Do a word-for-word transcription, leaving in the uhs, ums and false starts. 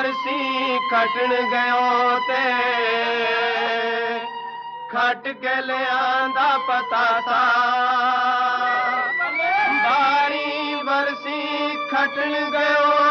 वरसी खटन गयो ते खट के ले आंदा पता सा बारी वरसी खटन गयो